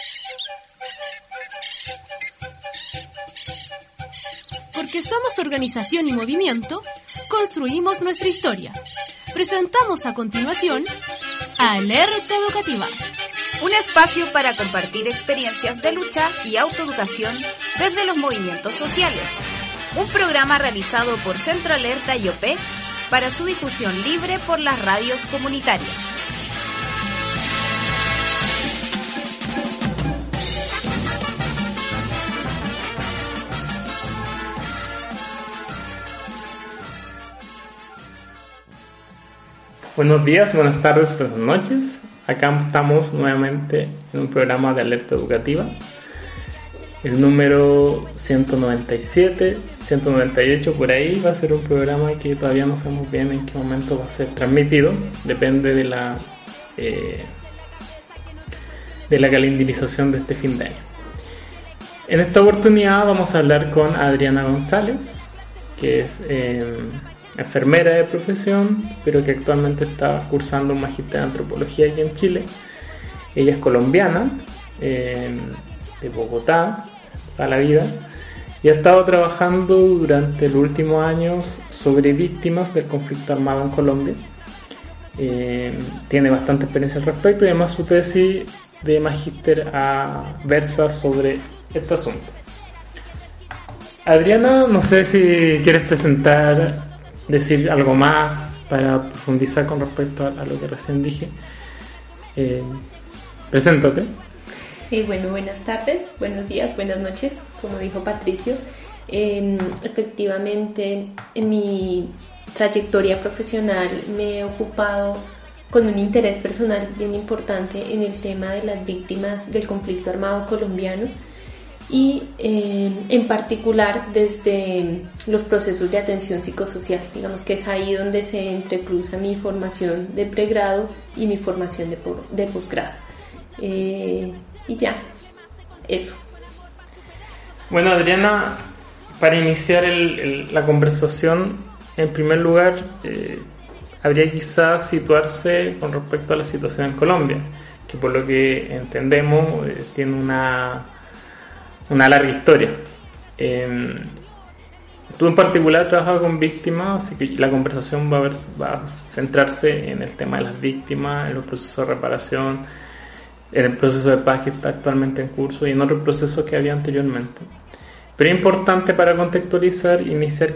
Porque somos organización y movimiento, construimos nuestra historia. Presentamos a continuación Alerta Educativa. Un espacio para compartir experiencias de lucha y autoeducación desde los movimientos sociales. Un programa realizado por Centro Alerta y OPEX para su difusión libre por las radios comunitarias. Buenos días, buenas tardes, buenas noches. Acá estamos nuevamente en un programa de alerta educativa. El número 197, 198 por ahí va a ser un programa que todavía no sabemos bien en qué momento va a ser transmitido. Depende de la calendarización de este fin de año. En esta oportunidad vamos a hablar con Adriana González, que es enfermera de profesión, pero que actualmente está cursando un magíster en antropología aquí en Chile. Ella es colombiana, de Bogotá, toda la vida, y ha estado trabajando durante los últimos años sobre víctimas del conflicto armado en Colombia. Tiene bastante experiencia al respecto y además su tesis de magíster versa sobre este asunto. Adriana, no sé si quieres decir algo más para profundizar con respecto a lo que recién dije. Preséntate. Bueno, buenas tardes, buenos días, buenas noches, como dijo Patricio. Efectivamente, en mi trayectoria profesional me he ocupado con un interés personal bien importante en el tema de las víctimas del conflicto armado colombiano y en particular desde los procesos de atención psicosocial. Digamos que es ahí donde se entrecruza mi formación de pregrado y mi formación de posgrado. Y ya, eso. Bueno, Adriana, para iniciar la conversación, en primer lugar, habría quizás situarse con respecto a la situación en Colombia, que por lo que entendemos tiene una larga historia. Tú en particular trabajas con víctimas, así que la conversación va a centrarse en el tema de las víctimas, en los procesos de reparación, en el proceso de paz que está actualmente en curso y en otros procesos que había anteriormente. Pero es importante para contextualizar, iniciar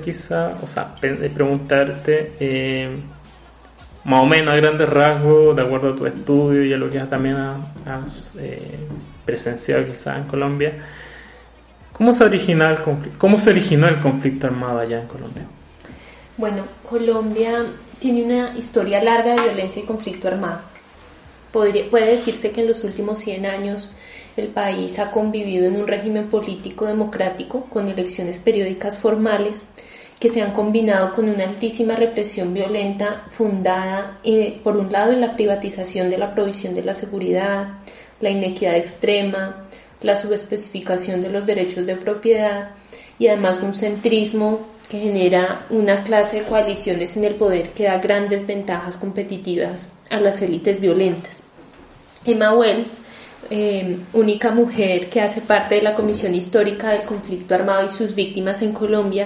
preguntarte más o menos a grandes rasgos, de acuerdo a tu estudio y a lo que también has presenciado quizás en Colombia, ¿cómo se originó el conflicto armado allá en Colombia? Bueno, Colombia tiene una historia larga de violencia y conflicto armado. Puede decirse que en los últimos 100 años el país ha convivido en un régimen político democrático con elecciones periódicas formales que se han combinado con una altísima represión violenta fundada, por un lado, en la privatización de la provisión de la seguridad, la inequidad extrema, la subespecificación de los derechos de propiedad y además un centrismo que genera una clase de coaliciones en el poder que da grandes ventajas competitivas a las élites violentas. Emma Wells, única mujer que hace parte de la Comisión Histórica del Conflicto Armado y sus víctimas en Colombia,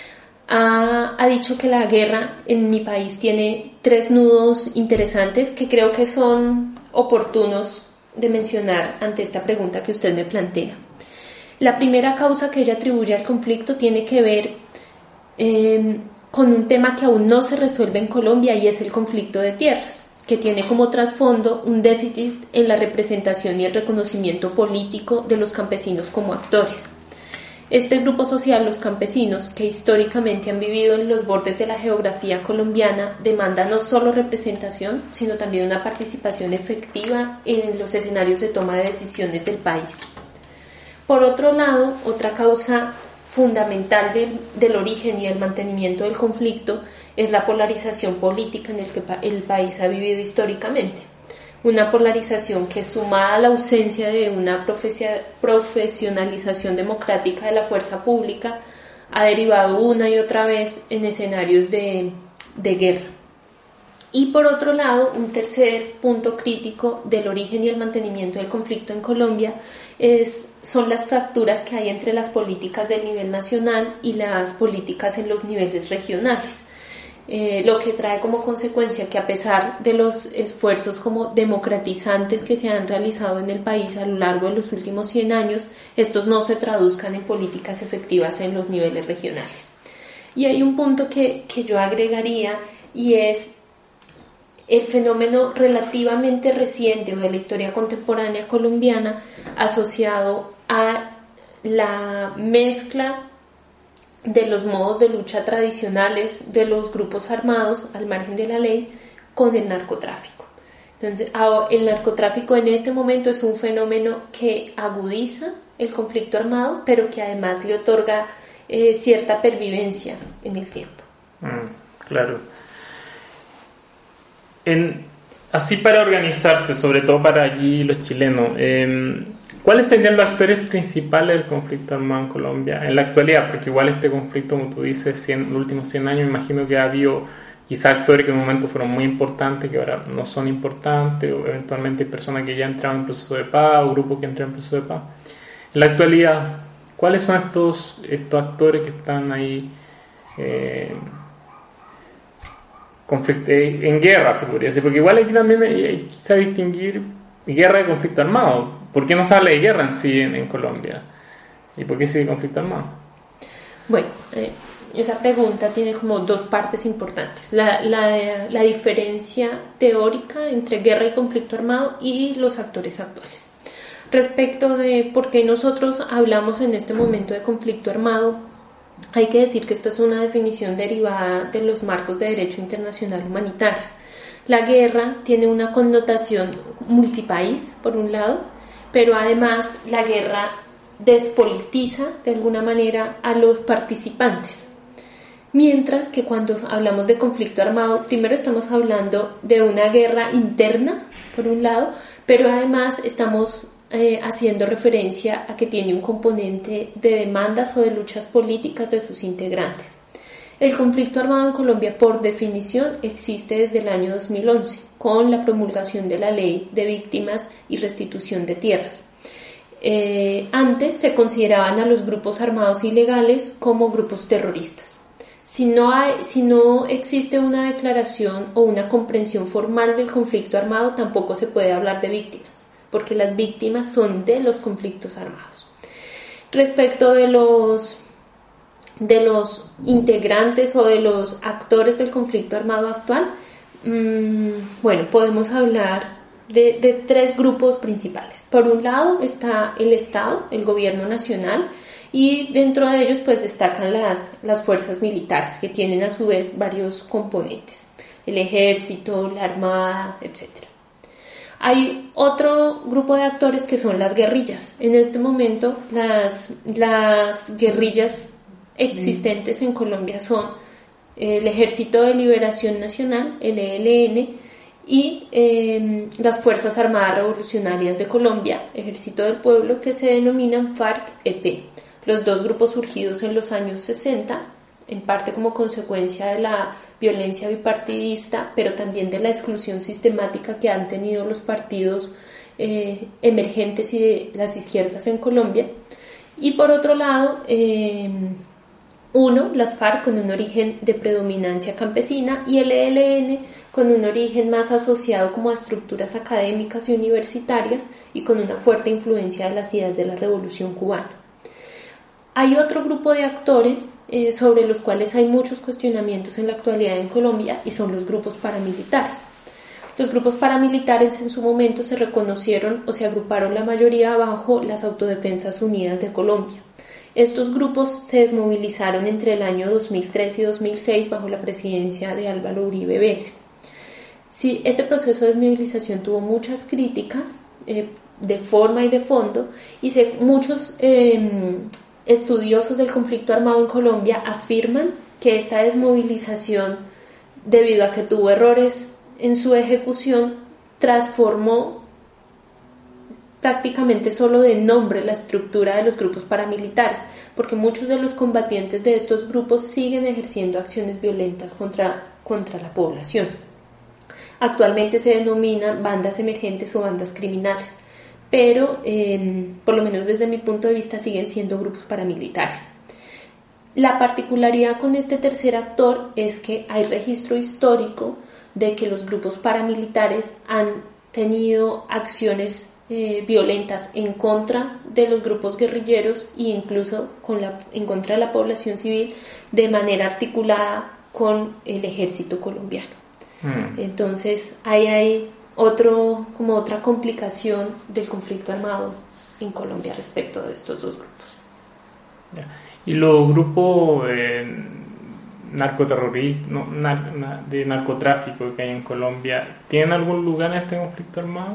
ha dicho que la guerra en mi país tiene 3 nudos interesantes que creo que son oportunos de mencionar ante esta pregunta que usted me plantea. La primera causa que ella atribuye al conflicto tiene que ver con un tema que aún no se resuelve en Colombia y es el conflicto de tierras, que tiene como trasfondo un déficit en la representación y el reconocimiento político de los campesinos como actores. Este grupo social, los campesinos, que históricamente han vivido en los bordes de la geografía colombiana, demanda no solo representación, sino también una participación efectiva en los escenarios de toma de decisiones del país. Por otro lado, otra causa fundamental del origen y del mantenimiento del conflicto es la polarización política en el que el país ha vivido históricamente. Una polarización que, sumada a la ausencia de una profesionalización democrática de la fuerza pública, ha derivado una y otra vez en escenarios de guerra. Y por otro lado, un tercer punto crítico del origen y el mantenimiento del conflicto en Colombia son las fracturas que hay entre las políticas del nivel nacional y las políticas en los niveles regionales. Lo que trae como consecuencia que a pesar de los esfuerzos como democratizantes que se han realizado en el país a lo largo de los últimos 100 años, estos no se traduzcan en políticas efectivas en los niveles regionales. Y hay un punto que yo agregaría, y es el fenómeno relativamente reciente de la historia contemporánea colombiana asociado a la mezcla de los modos de lucha tradicionales de los grupos armados al margen de la ley con el narcotráfico. Entonces, el narcotráfico en este momento es un fenómeno que agudiza el conflicto armado, pero que además le otorga cierta pervivencia en el tiempo. Claro. Así para organizarse, sobre todo para allí los chilenos, ¿cuáles serían los actores principales del conflicto armado en Colombia en la actualidad? Porque igual este conflicto, como tú dices, los últimos 100 años, me imagino que ha habido quizás actores que en un momento fueron muy importantes, que ahora no son importantes, o eventualmente hay personas que ya entraban en proceso de paz, o grupos que entran en proceso de paz. En la actualidad, ¿cuáles son estos actores que están ahí en guerra, se podría decir? Porque igual aquí también hay que distinguir guerra y conflicto armado. ¿Por qué no se habla de guerra en sí en Colombia? ¿Y por qué sigue conflicto armado? Bueno, esa pregunta tiene como dos partes importantes. La diferencia teórica entre guerra y conflicto armado y los actores actuales. Respecto de por qué nosotros hablamos en este momento de conflicto armado, hay que decir que esta es una definición derivada de los marcos de derecho internacional humanitario. La guerra tiene una connotación multipaís, por un lado, pero además la guerra despolitiza de alguna manera a los participantes. Mientras que cuando hablamos de conflicto armado, primero estamos hablando de una guerra interna, por un lado, pero además estamos haciendo referencia a que tiene un componente de demandas o de luchas políticas de sus integrantes. El conflicto armado en Colombia, por definición, existe desde el año 2011, con la promulgación de la Ley de Víctimas y Restitución de Tierras. Antes se consideraban a los grupos armados ilegales como grupos terroristas. Si no existe una declaración o una comprensión formal del conflicto armado, tampoco se puede hablar de víctimas, porque las víctimas son de los conflictos armados. Respecto de los integrantes o de los actores del conflicto armado actual, bueno, podemos hablar de tres grupos principales. Por un lado está el Estado, el gobierno nacional, y dentro de ellos pues destacan las fuerzas militares, que tienen a su vez varios componentes: el ejército, la armada, etc. Hay otro grupo de actores que son las guerrillas. En este momento las guerrillas existentes en Colombia son el Ejército de Liberación Nacional, el ELN, y las Fuerzas Armadas Revolucionarias de Colombia, Ejército del Pueblo, que se denominan FARC-EP. Los dos grupos surgidos en los años 60, en parte como consecuencia de la violencia bipartidista, pero también de la exclusión sistemática que han tenido los partidos emergentes y de las izquierdas en Colombia. Y por otro lado, las FARC con un origen de predominancia campesina, y el ELN con un origen más asociado como a estructuras académicas y universitarias y con una fuerte influencia de las ideas de la Revolución Cubana. Hay otro grupo de actores sobre los cuales hay muchos cuestionamientos en la actualidad en Colombia, y son los grupos paramilitares. Los grupos paramilitares en su momento se reconocieron o se agruparon la mayoría bajo las Autodefensas Unidas de Colombia. Estos grupos se desmovilizaron entre el año 2003 y 2006 bajo la presidencia de Álvaro Uribe Vélez. Sí, este proceso de desmovilización tuvo muchas críticas de forma y de fondo, y muchos estudiosos del conflicto armado en Colombia afirman que esta desmovilización, debido a que tuvo errores en su ejecución, transformó prácticamente solo de nombre la estructura de los grupos paramilitares, porque muchos de los combatientes de estos grupos siguen ejerciendo acciones violentas contra la población. actualmente se denominan bandas emergentes o bandas criminales, pero por lo menos desde mi punto de vista siguen siendo grupos paramilitares. La particularidad con este tercer actor es que hay registro histórico de que los grupos paramilitares han tenido acciones violentas en contra de los grupos guerrilleros e incluso en contra de la población civil de manera articulada con el ejército colombiano. Entonces ahí hay otra complicación del conflicto armado en Colombia respecto de estos dos grupos. ¿Y los grupos de narcotráfico que hay en Colombia tienen algún lugar en este conflicto armado?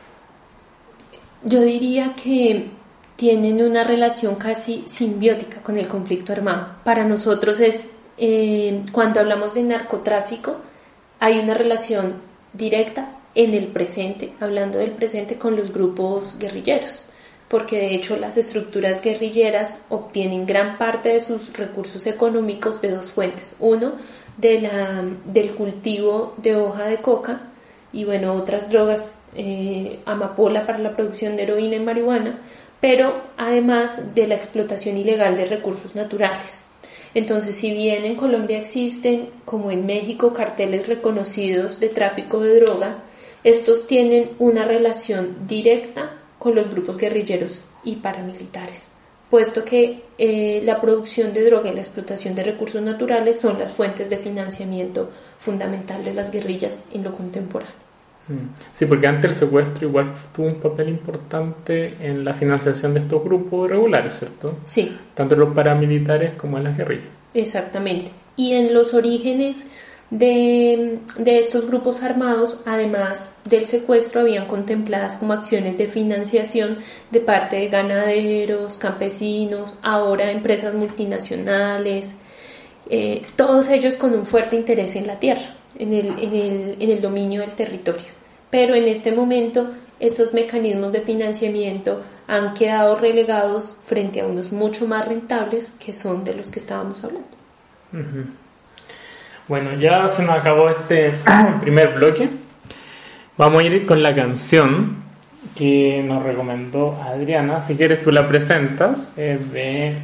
Yo diría que tienen una relación casi simbiótica con el conflicto armado. Para nosotros cuando hablamos de narcotráfico, hay una relación directa en el presente, hablando del presente, con los grupos guerrilleros, porque de hecho las estructuras guerrilleras obtienen gran parte de sus recursos económicos de dos fuentes. Uno, del cultivo de hoja de coca y otras drogas, amapola para la producción de heroína y marihuana, pero además de la explotación ilegal de recursos naturales. Entonces, si bien en Colombia existen, como en México, carteles reconocidos de tráfico de droga, estos tienen una relación directa con los grupos guerrilleros y paramilitares, puesto que la producción de droga y la explotación de recursos naturales son las fuentes de financiamiento fundamental de las guerrillas en lo contemporáneo. Sí, porque antes el secuestro igual tuvo un papel importante en la financiación de estos grupos irregulares, ¿cierto? Sí. Tanto en los paramilitares como en las guerrillas. Exactamente. Y en los orígenes de estos grupos armados, además del secuestro, habían contempladas como acciones de financiación de parte de ganaderos, campesinos, ahora empresas multinacionales, todos ellos con un fuerte interés en la tierra, en el dominio del territorio. Pero en este momento estos mecanismos de financiamiento han quedado relegados frente a unos mucho más rentables, que son de los que estábamos hablando. Uh-huh. Bueno, ya se nos acabó este primer bloque. Vamos a ir con la canción que nos recomendó Adriana. Si quieres tú la presentas. Es de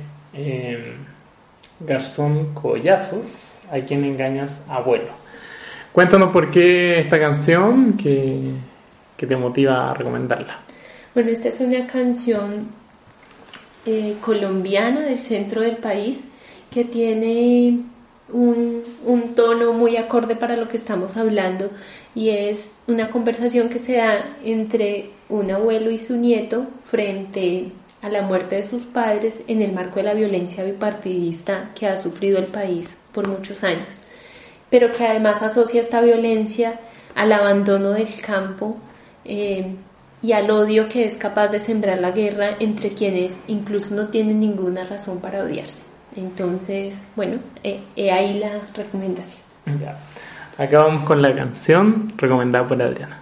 Garzón Collazos, A quien engañas, abuelo. Cuéntanos por qué esta canción, que te motiva a recomendarla. Bueno, esta es una canción colombiana del centro del país que tiene un tono muy acorde para lo que estamos hablando, y es una conversación que se da entre un abuelo y su nieto frente a la muerte de sus padres en el marco de la violencia bipartidista que ha sufrido el país por muchos años, pero que además asocia esta violencia al abandono del campo y al odio que es capaz de sembrar la guerra entre quienes incluso no tienen ninguna razón para odiarse. Entonces, ahí la recomendación. Ya. Acá vamos con la canción recomendada por Adriana.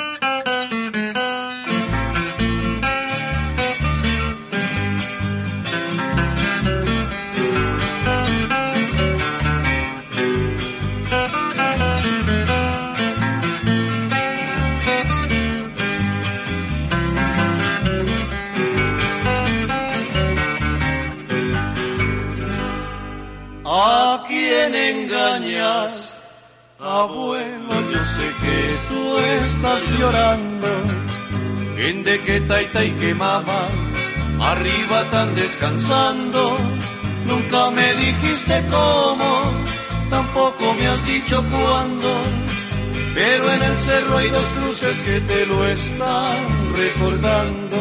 ¿A quién engañas, abuelo? Yo sé que tú estás llorando. En de que taita y que mama, arriba tan descansando. Nunca me dijiste cómo, tampoco me has dicho cuándo. Pero en el cerro hay dos cruces que te lo están recordando.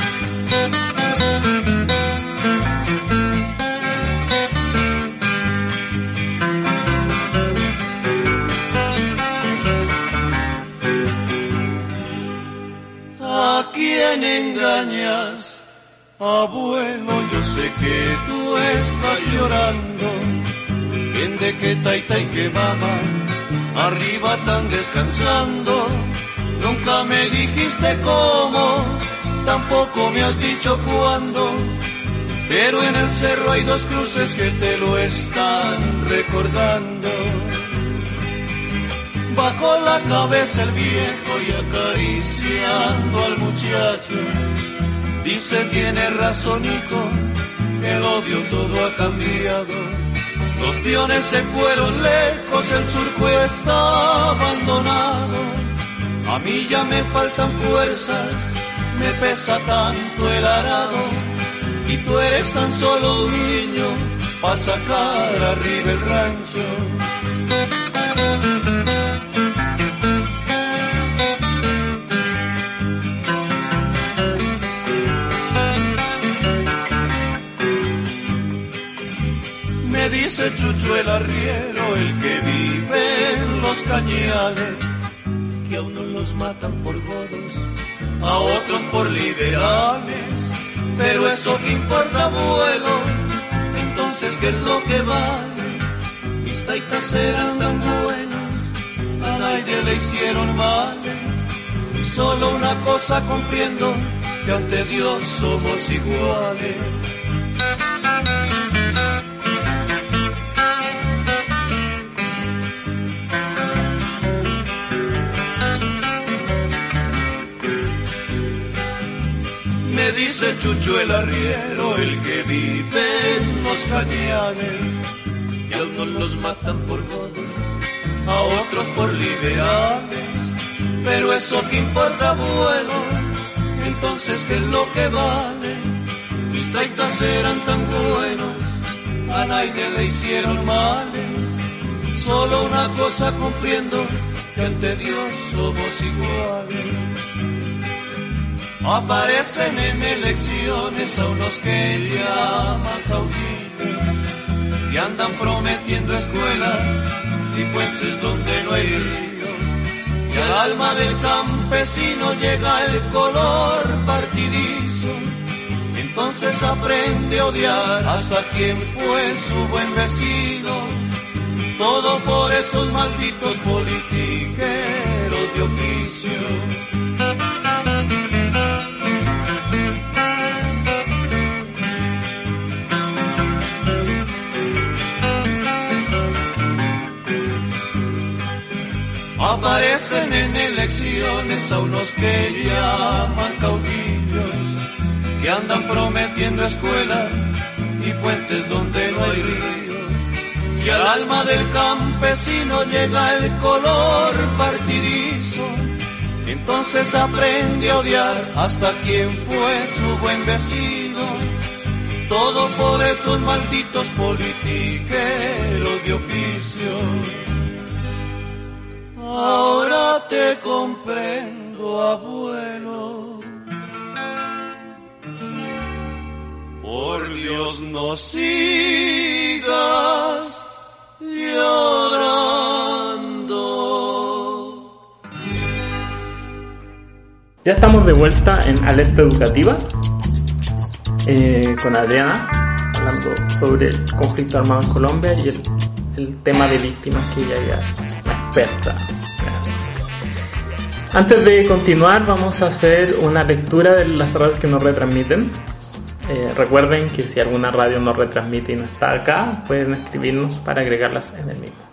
¿A quién engañas, abuelo? Yo sé que tú estás llorando. En de que taita y que mama, arriba tan descansando. Nunca me dijiste cómo, tampoco me has dicho cuándo. Pero en el cerro hay dos cruces que te lo están recordando. Bajó la cabeza el viejo y acariciando al muchacho, dice: tiene razón, hijo, el odio todo ha cambiado. Los peones se fueron lejos, el surco está abandonado. A mí ya me faltan fuerzas, me pesa tanto el arado, y tú eres tan solo un niño pa' sacar arriba el rancho. Me dice Chucho el arriero, el que vive en los cañales, que a unos los matan por godos, a otros por liberales. Pero eso que importa, abuelo, entonces ¿qué es lo que vale? Mis taitas eran tan buenos, a nadie le hicieron males. Y solo una cosa comprendo, que ante Dios somos iguales. Me dice Chucho el arriero, el que vive en los cañares, que a unos los matan por godos, a otros por liberales. Pero eso que importa, bueno, entonces ¿qué es lo que vale? Mis taitas eran tan buenos, a nadie le hicieron males. Solo una cosa comprendo, que ante Dios somos iguales. Aparecen en elecciones a unos que llaman caudillos, y andan prometiendo escuelas y puentes donde no hay ríos, y al alma del campesino llega el color partidizo. Entonces aprende a odiar hasta quien fue su buen vecino, todo por esos malditos politiqueros de oficio. Aparecen en elecciones a unos que llaman caudillos, que andan prometiendo escuelas y puentes donde no hay ríos, y al alma del campesino llega el color partidizo. Entonces aprende a odiar hasta quien fue su buen vecino, todo por esos malditos politiqueros de oficio. Ahora te comprendo, abuelo. Por Dios, no sigas llorando. Ya estamos de vuelta en Alerta Educativa con Adriana, hablando sobre el conflicto armado en Colombia y el tema de víctimas, que ella ya es una experta. Antes de continuar, vamos a hacer una lectura de las radios que nos retransmiten. Recuerden que si alguna radio nos retransmite y no está acá, pueden escribirnos para agregarlas en el mismo.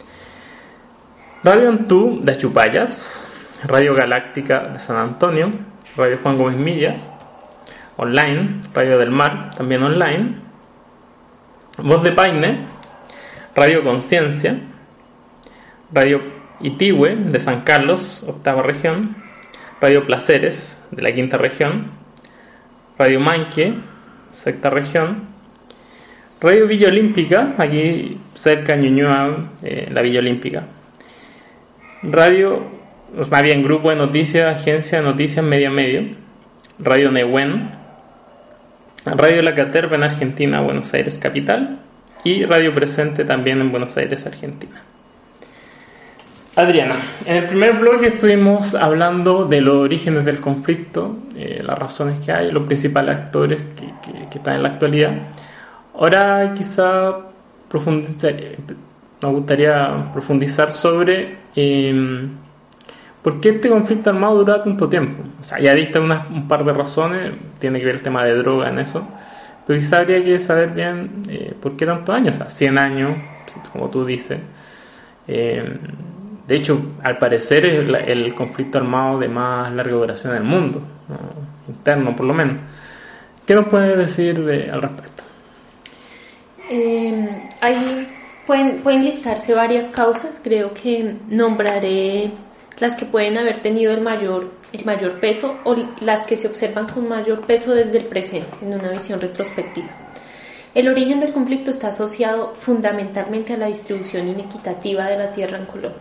Radio Antú de Achupayas, Radio Galáctica de San Antonio, Radio Juan Gómez Millas, online, Radio del Mar, también online, Voz de Paine, Radio Conciencia, Radio Itigüe de San Carlos, octava región, Radio Placeres de la quinta región, Radio Manque, sexta región, Radio Villa Olímpica, aquí cerca de Ñuñoa, la Villa Olímpica, Radio, más bien Grupo de Noticias, Agencia de Noticias Media Medio, Radio Nehuen, Radio La Caterva en Argentina, Buenos Aires capital, y Radio Presente también en Buenos Aires, Argentina. Adriana, en el primer bloque estuvimos hablando de los orígenes del conflicto, las razones que hay, los principales actores que están en la actualidad. Ahora quizá nos gustaría profundizar sobre por qué este conflicto armado duró tanto tiempo. O sea, ya diste un par de razones, tiene que ver el tema de droga en eso, pero quizá habría que saber bien por qué tantos años, o sea, 100 años, como tú dices. de hecho, al parecer es el conflicto armado de más larga duración del mundo, ¿no? Interno por lo menos. ¿Qué nos puede decir al respecto? Ahí pueden listarse varias causas. Creo que nombraré las que pueden haber tenido el mayor peso, o las que se observan con mayor peso desde el presente, en una visión retrospectiva. El origen del conflicto está asociado fundamentalmente a la distribución inequitativa de la tierra en Colombia.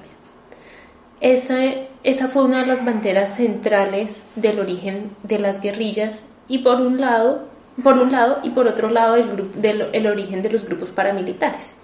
Esa fue una de las banderas centrales del origen de las guerrillas, y por un lado y por otro lado el origen de los grupos paramilitares.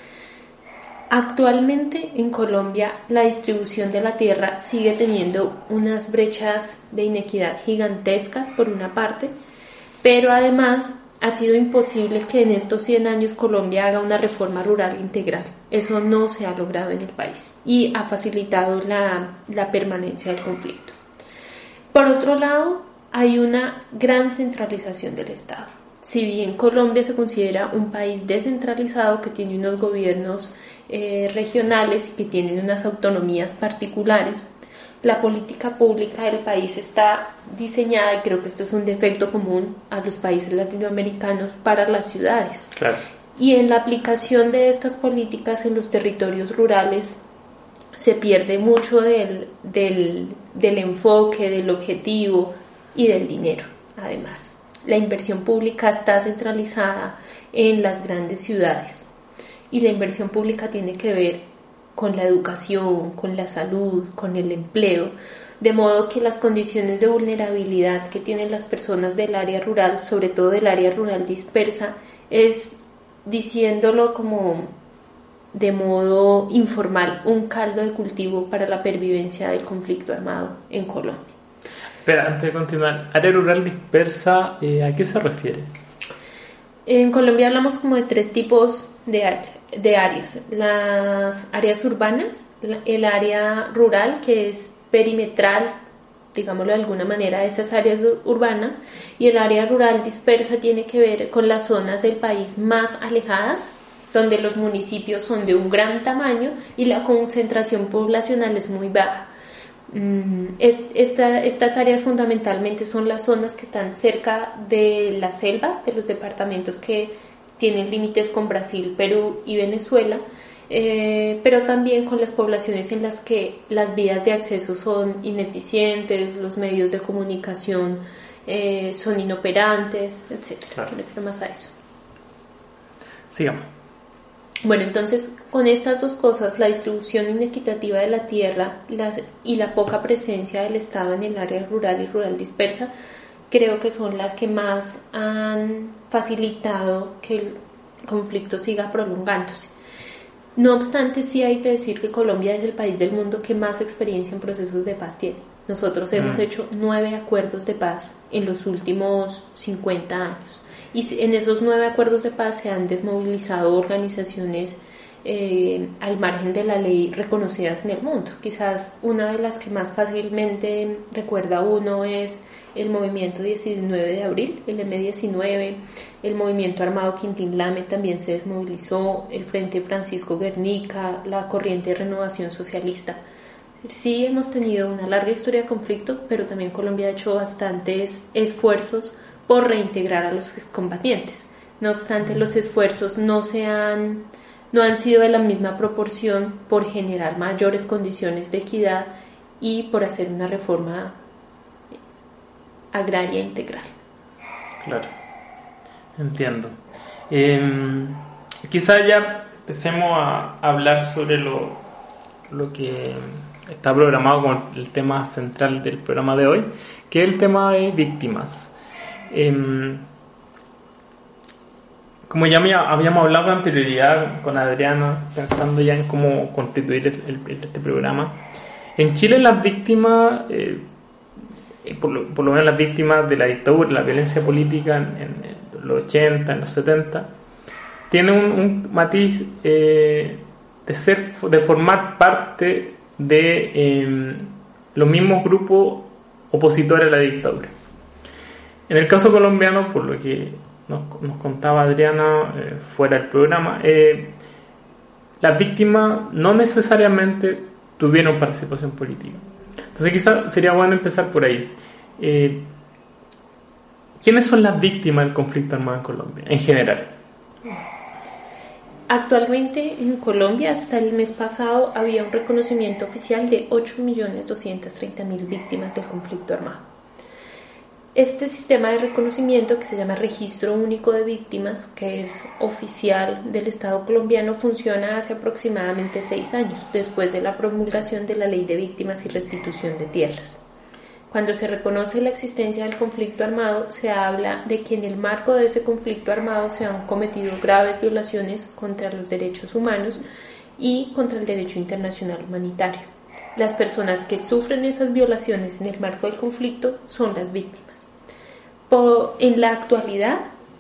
Actualmente en Colombia la distribución de la tierra sigue teniendo unas brechas de inequidad gigantescas por una parte, pero además ha sido imposible que en estos 100 años Colombia haga una reforma rural integral. Eso no se ha logrado en el país y ha facilitado la permanencia del conflicto. Por otro lado, hay una gran centralización del Estado. Si bien Colombia se considera un país descentralizado que tiene unos gobiernos regionales y que tienen unas autonomías particulares, la política pública del país está diseñada, y creo que esto es un defecto común a los países latinoamericanos, para las ciudades. Claro. Y en la aplicación de estas políticas en los territorios rurales se pierde mucho del enfoque, del objetivo y del dinero. Además, la inversión pública está centralizada en las grandes ciudades, y la inversión pública tiene que ver con la educación, con la salud, con el empleo, de modo que las condiciones de vulnerabilidad que tienen las personas del área rural, sobre todo del área rural dispersa, es, diciéndolo como de modo informal, un caldo de cultivo para la pervivencia del conflicto armado en Colombia. Espera, antes de continuar, área rural dispersa, ¿a qué se refiere? En Colombia hablamos como de 3 tipos de áreas. Las áreas urbanas, el área rural, que es perimetral, digámoslo de alguna manera, de esas áreas urbanas, y el área rural dispersa tiene que ver con las zonas del país más alejadas, donde los municipios son de un gran tamaño y la concentración poblacional es muy baja. Estas áreas fundamentalmente son las zonas que están cerca de la selva, de los departamentos que tienen límites con Brasil, Perú y Venezuela, pero también con las poblaciones en las que las vías de acceso son ineficientes, los medios de comunicación son inoperantes, etc. Claro. Me refiero más a eso. Sigamos. Bueno, entonces, con estas dos cosas, la distribución inequitativa de la tierra y la poca presencia del Estado en el área rural y rural dispersa, creo que son las que más han facilitado que el conflicto siga prolongándose. No obstante, sí hay que decir que Colombia es el país del mundo que más experiencia en procesos de paz tiene. Nosotros hemos hecho 9 acuerdos de paz en los últimos 50 años. Y en esos 9 acuerdos de paz se han desmovilizado organizaciones al margen de la ley reconocidas en el mundo. Quizás una de las que más fácilmente recuerda uno es el movimiento 19 de abril, el M19, el movimiento armado Quintín Lame también se desmovilizó, el Frente Francisco Guernica, la corriente de renovación socialista. Sí hemos tenido una larga historia de conflicto, pero también Colombia ha hecho bastantes esfuerzos por reintegrar a los combatientes. No obstante, los esfuerzos no han sido de la misma proporción por generar mayores condiciones de equidad y por hacer una reforma agraria integral. Claro, entiendo. Quizá ya empecemos a hablar sobre lo que está programado como el tema central del programa de hoy, que es el tema de víctimas. Como ya habíamos hablado con anterioridad con Adriana, pensando ya en cómo constituir este programa, en Chile las víctimas, por lo menos las víctimas de la dictadura, la violencia política en los 80, en los 70, tienen un matiz de formar parte de los mismos grupos opositores a la dictadura. En el caso colombiano, por lo que nos contaba Adriana fuera del programa, las víctimas no necesariamente tuvieron participación política. Entonces quizás sería bueno empezar por ahí. ¿Quiénes son las víctimas del conflicto armado en Colombia, en general? Actualmente en Colombia, hasta el mes pasado, había un reconocimiento oficial de 8.230.000 víctimas del conflicto armado. Este sistema de reconocimiento, que se llama Registro Único de Víctimas, que es oficial del Estado colombiano, funciona hace aproximadamente 6 años, después de la promulgación de la Ley de Víctimas y Restitución de Tierras. Cuando se reconoce la existencia del conflicto armado, se habla de que en el marco de ese conflicto armado se han cometido graves violaciones contra los derechos humanos y contra el derecho internacional humanitario. Las personas que sufren esas violaciones en el marco del conflicto son las víctimas. En la actualidad,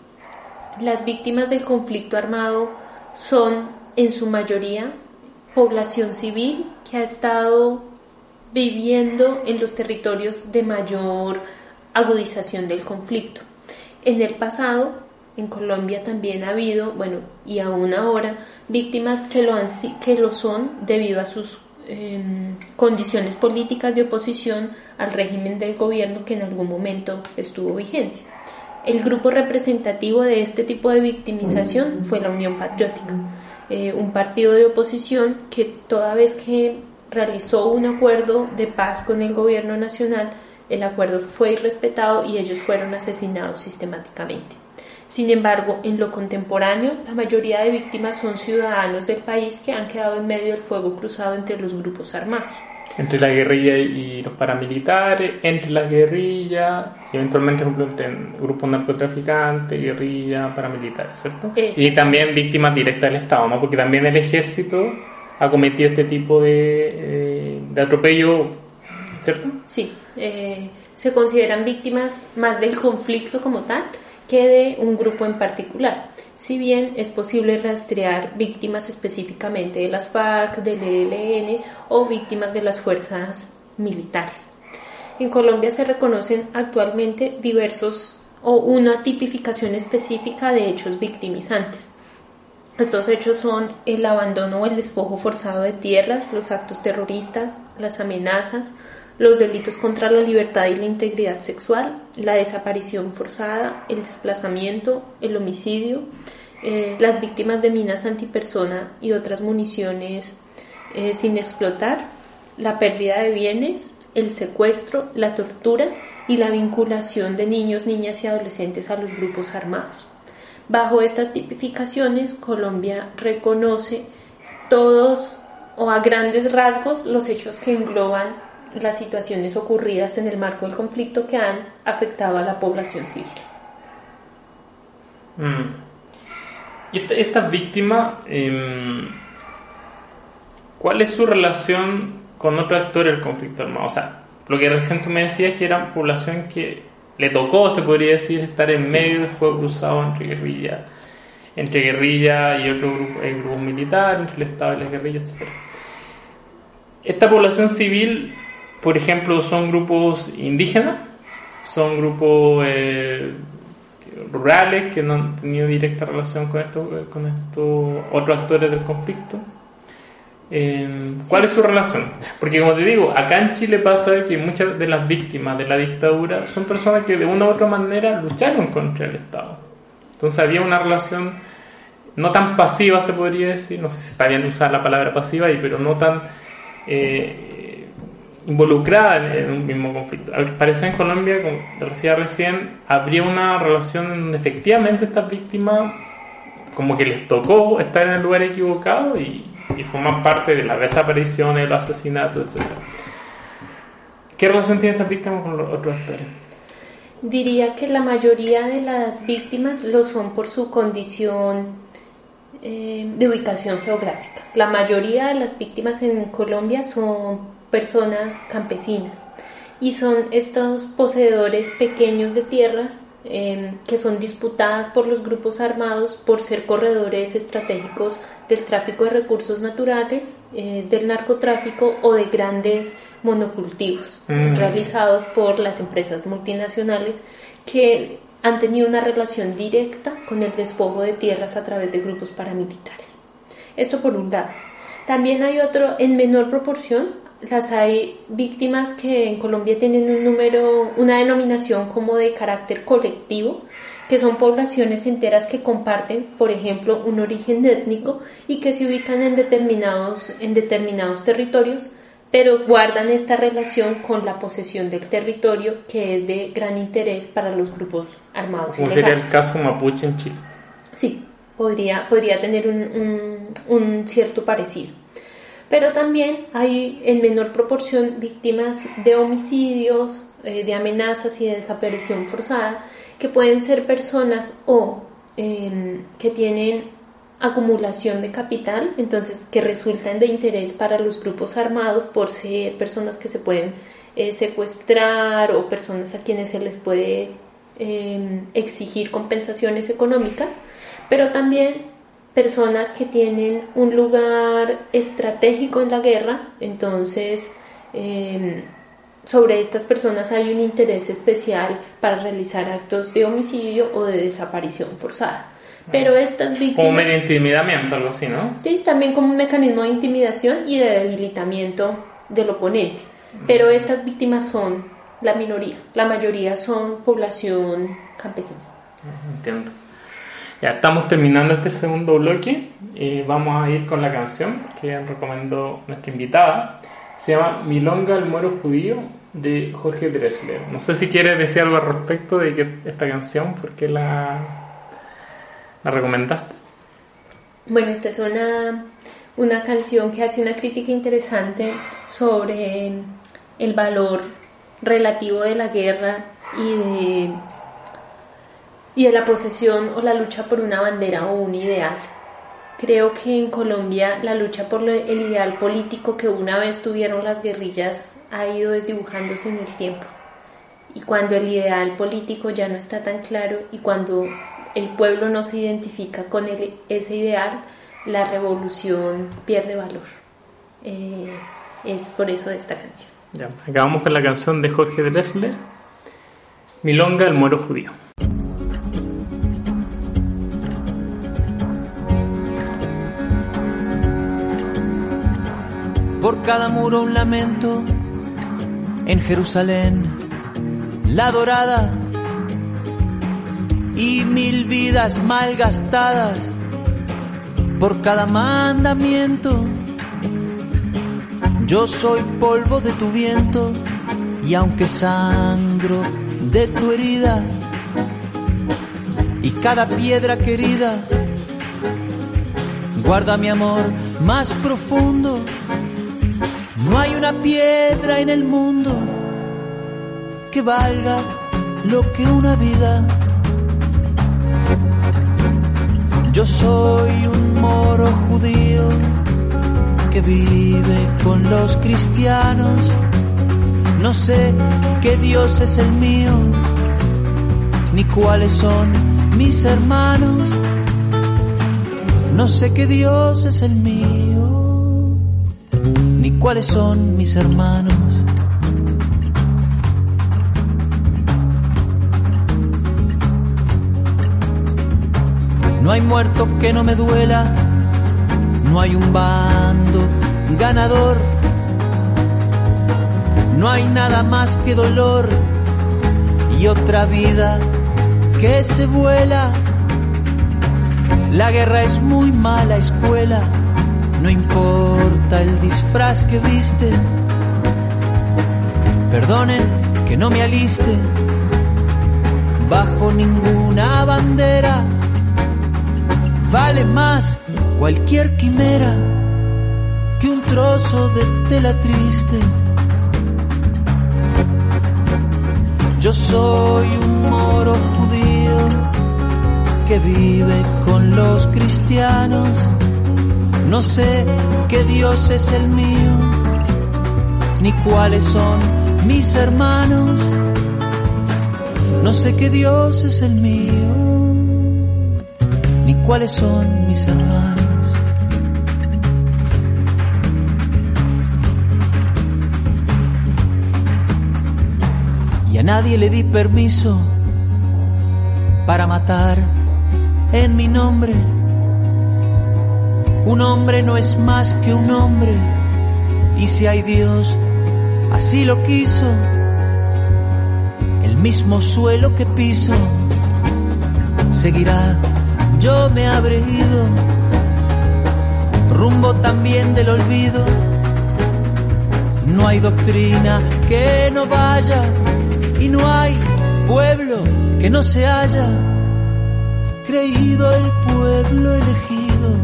las víctimas del conflicto armado son en su mayoría población civil que ha estado viviendo en los territorios de mayor agudización del conflicto. En el pasado, en Colombia también ha habido, y aún ahora, víctimas que lo son debido a sus condiciones políticas de oposición al régimen del gobierno que en algún momento estuvo vigente. El grupo representativo de este tipo de victimización fue la Unión Patriótica, un partido de oposición que toda vez que realizó un acuerdo de paz con el gobierno nacional, el acuerdo fue irrespetado y ellos fueron asesinados sistemáticamente. Sin embargo, en lo contemporáneo, la mayoría de víctimas son ciudadanos del país que han quedado en medio del fuego cruzado entre los grupos armados. Entre la guerrilla y los paramilitares, entre las guerrillas, y eventualmente, por ejemplo, entre grupos narcotraficantes, guerrilla, paramilitares, ¿cierto? Y también víctimas directas del Estado, ¿no? Porque también el ejército ha cometido este tipo de atropello, ¿cierto? Sí, se consideran víctimas más del conflicto como tal que de un grupo en particular. Si bien es posible rastrear víctimas específicamente de las FARC, del ELN o víctimas de las fuerzas militares. En Colombia se reconocen actualmente diversos o una tipificación específica de hechos victimizantes. Estos hechos son el abandono o el despojo forzado de tierras, los actos terroristas, las amenazas, los delitos contra la libertad y la integridad sexual, la desaparición forzada, el desplazamiento, el homicidio, las víctimas de minas antipersona y otras municiones sin explotar, la pérdida de bienes, el secuestro, la tortura y la vinculación de niños, niñas y adolescentes a los grupos armados. Bajo estas tipificaciones, Colombia reconoce todos o a grandes rasgos los hechos que engloban las situaciones ocurridas en el marco del conflicto que han afectado a la población civil. ¿Y estas víctimas, cuál es su relación con otros actores del conflicto armado? O sea, lo que recién tú me decías es que era población que le tocó, se podría decir, estar en medio del fuego cruzado entre guerrilla y otro grupo militar, entre el Estado y las guerrillas, etc. Esta población civil, por ejemplo, son grupos indígenas, son grupos rurales que no han tenido directa relación con estos otros actores del conflicto. ¿Cuál es su relación? Porque, como te digo, acá en Chile pasa que muchas de las víctimas de la dictadura son personas que de una u otra manera lucharon contra el Estado. Entonces había una relación no tan pasiva, se podría decir, no sé si está bien usar la palabra pasiva ahí, pero no tan involucrada en un mismo conflicto. Al parecer en Colombia, como te decía recién, habría una relación en donde efectivamente estas víctimas como que les tocó estar en el lugar equivocado y forman parte de las desapariciones, los asesinatos, etc. ¿Qué relación tienen estas víctimas con los otros actores? Diría que la mayoría de las víctimas lo son por su condición de ubicación geográfica. La mayoría de las víctimas en Colombia son personas campesinas y son estos poseedores pequeños de tierras que son disputadas por los grupos armados por ser corredores estratégicos del tráfico de recursos naturales, del narcotráfico o de grandes monocultivos realizados por las empresas multinacionales que han tenido una relación directa con el despojo de tierras a través de grupos paramilitares. Esto por un lado. También hay otro, en menor proporción, las hay víctimas que en Colombia tienen una denominación como de carácter colectivo, que son poblaciones enteras que comparten, por ejemplo, un origen étnico y que se ubican en determinados territorios, pero guardan esta relación con la posesión del territorio, que es de gran interés para los grupos armados ¿Cómo ilegales. sería el caso mapuche en Chile? Sí, podría tener un cierto parecido. Pero también hay en menor proporción víctimas de homicidios, de amenazas y de desaparición forzada, que pueden ser personas que tienen acumulación de capital, entonces que resultan de interés para los grupos armados por ser personas que se pueden secuestrar o personas a quienes se les puede exigir compensaciones económicas, pero también personas que tienen un lugar estratégico en la guerra, entonces sobre estas personas hay un interés especial para realizar actos de homicidio o de desaparición forzada. Pero estas víctimas... Como medio intimidamiento, algo así, ¿no? Sí, también como un mecanismo de intimidación y de debilitamiento del oponente. Pero estas víctimas son la minoría, la mayoría son población campesina. Entiendo. Ya estamos terminando este segundo bloque y vamos a ir con la canción que recomendó nuestra invitada. Se llama Milonga el Moro Judío, de Jorge Drexler. No sé si quieres decir algo al respecto de esta canción, ¿por qué la recomendaste? Bueno, esta es una canción que hace una crítica interesante sobre el valor relativo de la guerra y de la posesión o la lucha por una bandera o un ideal. Creo que en Colombia la lucha por el ideal político que una vez tuvieron las guerrillas ha ido desdibujándose en el tiempo. Y cuando el ideal político ya no está tan claro y cuando el pueblo no se identifica con ese ideal, la revolución pierde valor. Es por eso de esta canción. Ya, acabamos con la canción de Jorge Drexler, Milonga el Moro Judío. Por cada muro un lamento, en Jerusalén, la dorada, y 1000 vidas malgastadas, por cada mandamiento. Yo soy polvo de tu viento, y aunque sangro de tu herida, y cada piedra querida, guarda mi amor más profundo. No hay una piedra en el mundo que valga lo que una vida. Yo soy un moro judío que vive con los cristianos. No sé qué Dios es el mío, ni cuáles son mis hermanos. No sé qué Dios es el mío, ni cuáles son mis hermanos. No hay muerto que no me duela, no hay un bando ganador, no hay nada más que dolor y otra vida que se vuela. La guerra es muy mala escuela, no importa el disfraz que viste. Perdonen que no me aliste bajo ninguna bandera. Vale más cualquier quimera que un trozo de tela triste. Yo soy un moro judío que vive con los cristianos. No sé qué Dios es el mío, ni cuáles son mis hermanos. No sé qué Dios es el mío, ni cuáles son mis hermanos. Y a nadie le di permiso para matar en mi nombre. Un hombre no es más que un hombre, y si hay Dios, así lo quiso. El mismo suelo que piso seguirá, yo me habré ido, rumbo también del olvido. No hay doctrina que no vaya, y no hay pueblo que no se haya creído el pueblo elegido.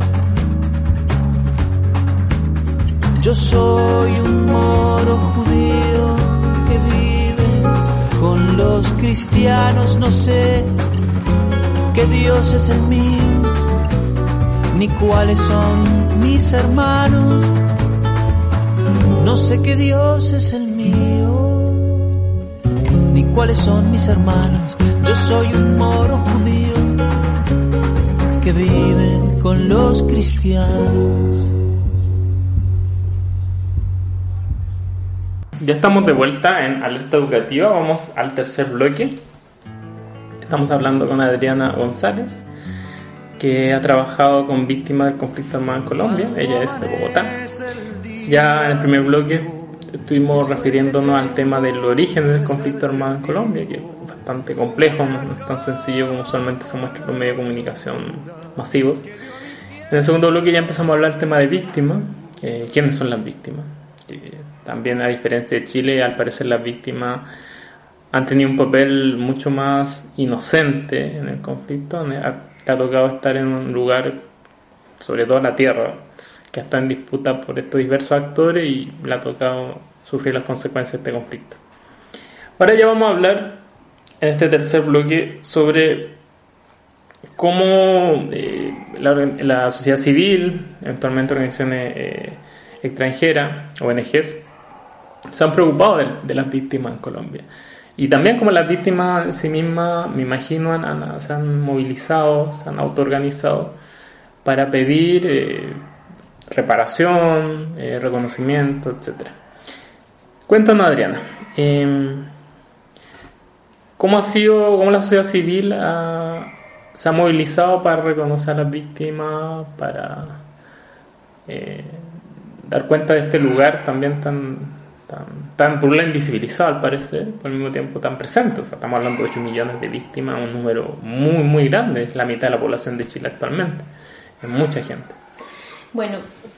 Yo soy un moro judío que vive con los cristianos, no sé qué Dios es el mío, ni cuáles son mis hermanos, no sé qué Dios es el mío, ni cuáles son mis hermanos. Yo soy un moro judío que vive con los cristianos. Ya estamos de vuelta en Alerta Educativa, vamos al tercer bloque. Estamos hablando con Adriana González, que ha trabajado con víctimas del conflicto armado en Colombia. Ella es de Bogotá. Ya en el primer bloque estuvimos refiriéndonos al tema del origen del conflicto armado en Colombia, que es bastante complejo, no es tan sencillo como usualmente se muestra en los medios de comunicación masivos. En el segundo bloque ya empezamos a hablar del tema de víctimas, quiénes son las víctimas. También, a diferencia de Chile, al parecer las víctimas han tenido un papel mucho más inocente en el conflicto. Le ha tocado estar en un lugar, sobre todo la tierra, que está en disputa por estos diversos actores, y le ha tocado sufrir las consecuencias de este conflicto. Ahora ya vamos a hablar en este tercer bloque sobre cómo la sociedad civil, eventualmente organizaciones extranjeras, ONGs, se han preocupado de las víctimas en Colombia. Y también como las víctimas en sí mismas, me imagino, se han movilizado, se han autoorganizado para pedir reparación, reconocimiento, etc. Cuéntanos, Adriana, ¿cómo la sociedad civil se ha movilizado para reconocer a las víctimas, para dar cuenta de este lugar también tan por un lado invisibilizado, al parecer, por al mismo tiempo tan presente? O sea, estamos hablando de 8 millones de víctimas, un número muy, muy grande, es la mitad de la población de Chile actualmente, es mucha gente. Bueno,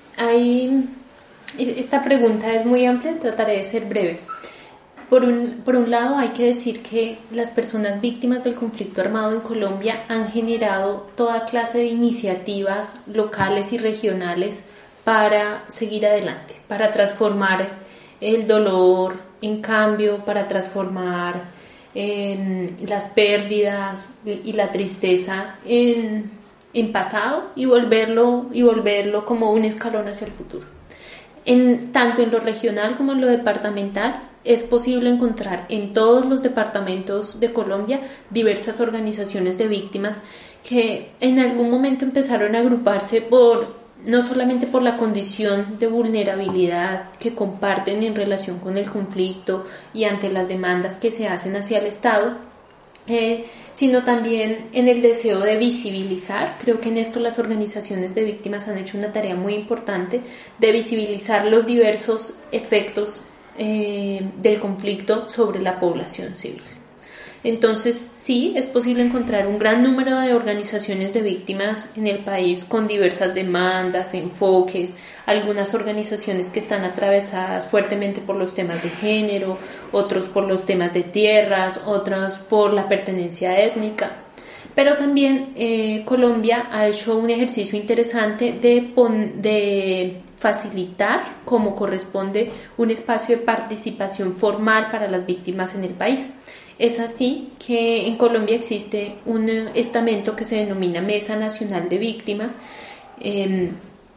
esta pregunta es muy amplia, trataré de ser breve. Por un lado, hay que decir que las personas víctimas del conflicto armado en Colombia han generado toda clase de iniciativas locales y regionales para seguir adelante, para transformar el dolor en cambio, para transformar las pérdidas y la tristeza en pasado y volverlo como un escalón hacia el futuro. Tanto en lo regional como en lo departamental, es posible encontrar en todos los departamentos de Colombia diversas organizaciones de víctimas que en algún momento empezaron a agruparse no solamente por la condición de vulnerabilidad que comparten en relación con el conflicto y ante las demandas que se hacen hacia el Estado, sino también en el deseo de visibilizar. Creo que en esto las organizaciones de víctimas han hecho una tarea muy importante de visibilizar los diversos efectos del conflicto sobre la población civil. Entonces sí, es posible encontrar un gran número de organizaciones de víctimas en el país con diversas demandas, enfoques, algunas organizaciones que están atravesadas fuertemente por los temas de género, otros por los temas de tierras, otras por la pertenencia étnica. Pero también Colombia ha hecho un ejercicio interesante de facilitar, como corresponde, un espacio de participación formal para las víctimas en el país. Es así que en Colombia existe un estamento que se denomina Mesa Nacional de Víctimas, en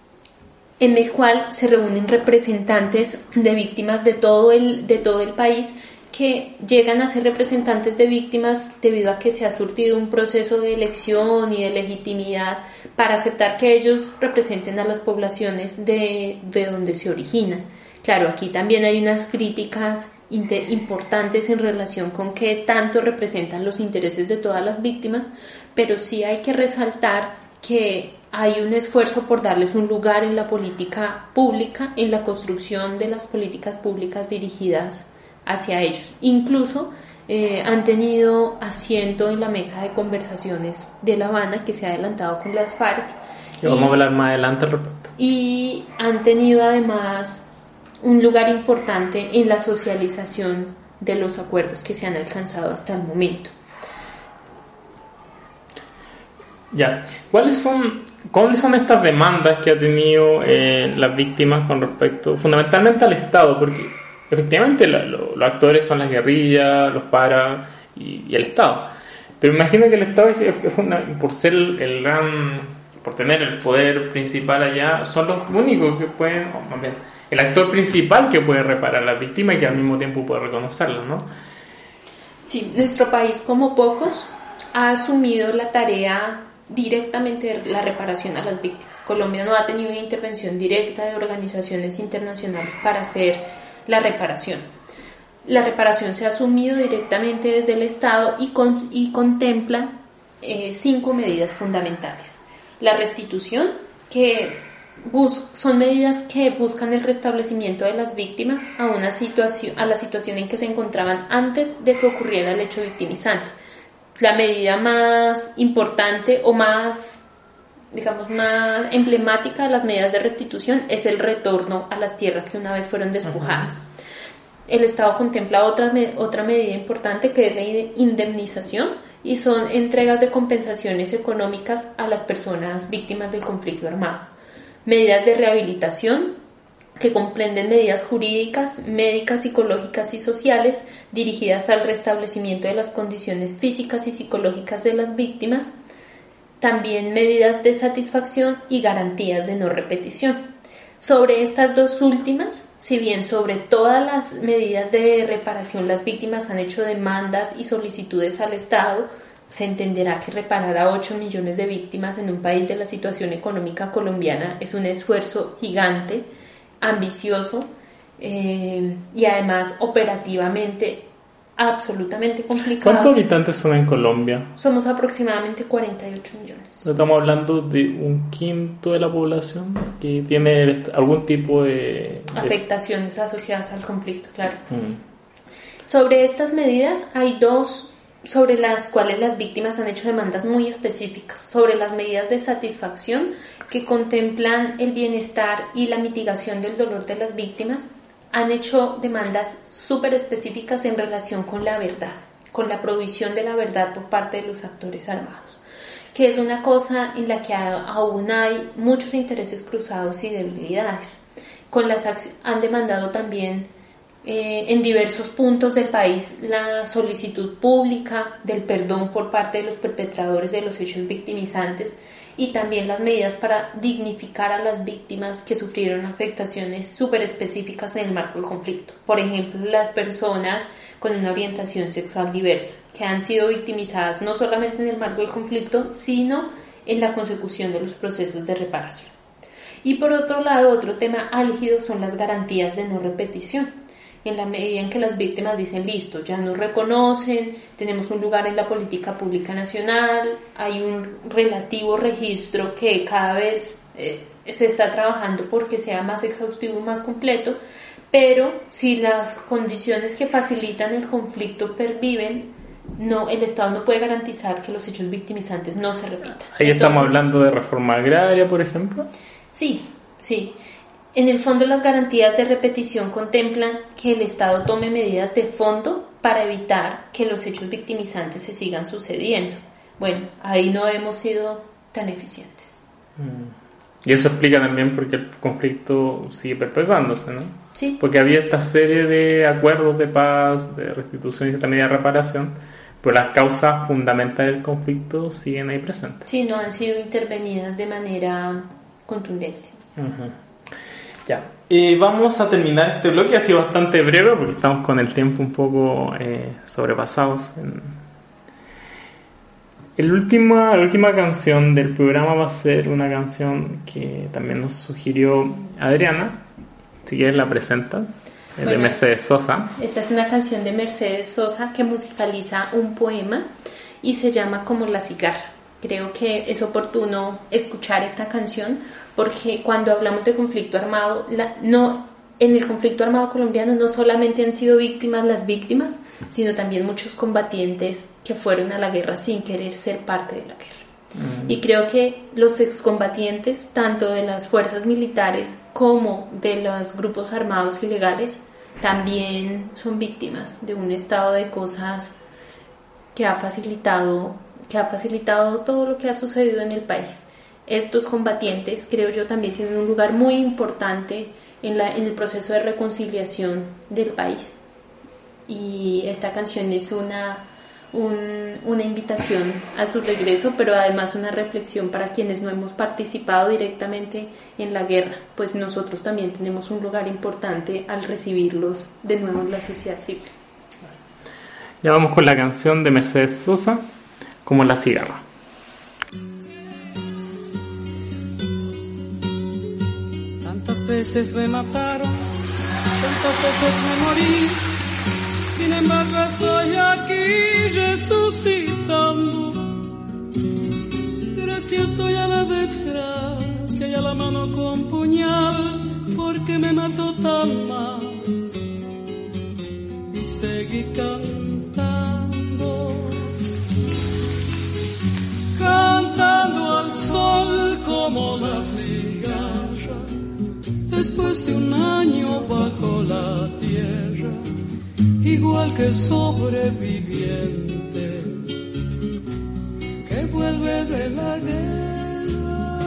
el cual se reúnen representantes de víctimas de todo el país, que llegan a ser representantes de víctimas debido a que se ha surtido un proceso de elección y de legitimidad para aceptar que ellos representen a las poblaciones de donde se originan. Claro, aquí también hay unas críticas importantes en relación con qué tanto representan los intereses de todas las víctimas, pero sí hay que resaltar que hay un esfuerzo por darles un lugar en la política pública, en la construcción de las políticas públicas dirigidas hacia ellos. Incluso han tenido asiento en la mesa de conversaciones de La Habana, que se ha adelantado con las FARC. Y vamos a hablar más adelante al respecto. Y han tenido además un lugar importante en la socialización de los acuerdos que se han alcanzado hasta el momento. Ya, ¿cuáles son estas demandas que ha tenido las víctimas con respecto fundamentalmente al Estado? Porque efectivamente los actores son las guerrillas, los paras y el Estado. Pero imagino que el Estado, por ser por tener el poder principal allá, son los únicos que pueden, o más bien, el actor principal que puede reparar a las víctimas y que al mismo tiempo puede reconocerlas, ¿no? Sí, nuestro país, como pocos, ha asumido la tarea directamente de la reparación a las víctimas. Colombia no ha tenido una intervención directa de organizaciones internacionales para hacer la reparación. La reparación se ha asumido directamente desde el Estado y contempla 5 medidas fundamentales. La restitución, que son medidas que buscan el restablecimiento de las víctimas a la situación en que se encontraban antes de que ocurriera el hecho victimizante. La medida más importante o más emblemática de las medidas de restitución es el retorno a las tierras que una vez fueron despojadas. El Estado contempla otra medida importante, que es la indemnización, y son entregas de compensaciones económicas a las personas víctimas del conflicto armado. Medidas de rehabilitación, que comprenden medidas jurídicas, médicas, psicológicas y sociales dirigidas al restablecimiento de las condiciones físicas y psicológicas de las víctimas. También medidas de satisfacción y garantías de no repetición. Sobre estas dos últimas, si bien sobre todas las medidas de reparación las víctimas han hecho demandas y solicitudes al Estado, se entenderá que reparar a 8 millones de víctimas en un país de la situación económica colombiana es un esfuerzo gigante, ambicioso y además operativamente absolutamente complicado. ¿Cuántos habitantes son en Colombia? Somos aproximadamente 48 millones. Estamos hablando de un quinto de la población que tiene algún tipo de afectaciones asociadas al conflicto, claro. Sobre estas medidas hay dos sobre las cuales las víctimas han hecho demandas muy específicas. Sobre las medidas de satisfacción, que contemplan el bienestar y la mitigación del dolor de las víctimas, han hecho demandas súper específicas en relación con la verdad, con la provisión de la verdad por parte de los actores armados, que es una cosa en la que aún hay muchos intereses cruzados y debilidades. Han demandado también en diversos puntos del país la solicitud pública del perdón por parte de los perpetradores de los hechos victimizantes y también las medidas para dignificar a las víctimas que sufrieron afectaciones súper específicas en el marco del conflicto. Por ejemplo, las personas con una orientación sexual diversa, que han sido victimizadas no solamente en el marco del conflicto, sino en la consecución de los procesos de reparación. Y por otro lado, otro tema álgido son las garantías de no repetición. En la medida en que las víctimas dicen, listo, ya nos reconocen, tenemos un lugar en la política pública nacional, hay un relativo registro que cada vez se está trabajando porque sea más exhaustivo y más completo, pero si las condiciones que facilitan el conflicto perviven, el Estado no puede garantizar que los hechos victimizantes no se repitan. Ahí estamos hablando de reforma agraria, por ejemplo. Sí. En el fondo, las garantías de repetición contemplan que el Estado tome medidas de fondo para evitar que los hechos victimizantes se sigan sucediendo. Bueno, ahí no hemos sido tan eficientes. Y eso explica también por qué el conflicto sigue perpetuándose, ¿no? Sí. Porque había esta serie de acuerdos de paz, de restitución y esta medida de reparación, pero las causas fundamentales del conflicto siguen ahí presentes. Sí, no han sido intervenidas de manera contundente. Ya, vamos a terminar este bloque, ha sido bastante breve porque estamos con el tiempo un poco sobrepasados. La última canción del programa va a ser una canción que también nos sugirió Adriana, si quieres la presentas, de Mercedes Sosa. Esta es una canción de Mercedes Sosa que musicaliza un poema y se llama Como la cigarra, creo que es oportuno escuchar esta canción porque cuando hablamos de conflicto armado, en el conflicto armado colombiano no solamente han sido víctimas las víctimas, sino también muchos combatientes que fueron a la guerra sin querer ser parte de la guerra. Y creo que los excombatientes, tanto de las fuerzas militares como de los grupos armados ilegales, también son víctimas de un estado de cosas que ha facilitado todo lo que ha sucedido en el país. Estos combatientes, creo yo, también tienen un lugar muy importante en el proceso de reconciliación del país. Y esta canción es una invitación a su regreso, pero además una reflexión para quienes no hemos participado directamente en la guerra, pues nosotros también tenemos un lugar importante al recibirlos de nuevo en la sociedad civil. Ya vamos con la canción de Mercedes Sosa, Como la cigarra. Tantas veces me mataron, tantas veces me morí, sin embargo estoy aquí resucitando. Gracias estoy a la desgracia y a la mano con puñal, porque me mató tan mal. Y seguí cantando al sol como la cigarra, después de un año bajo la tierra, igual que sobreviviente que vuelve de la guerra.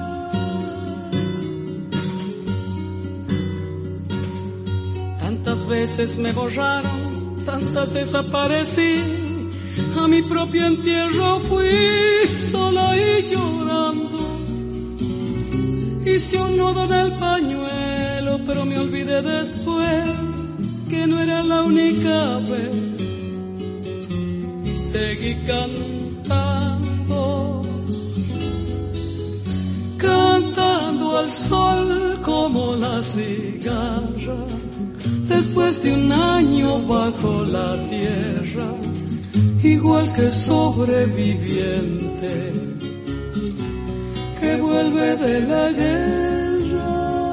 Tantas veces me borraron, tantas desaparecí, a mi propio entierro fui sola y llorando. Hice un nudo en el pañuelo, pero me olvidé después que no era la única vez. Y seguí cantando al sol como la cigarra, después de un año bajo la tierra, igual que sobreviviente que vuelve de la guerra.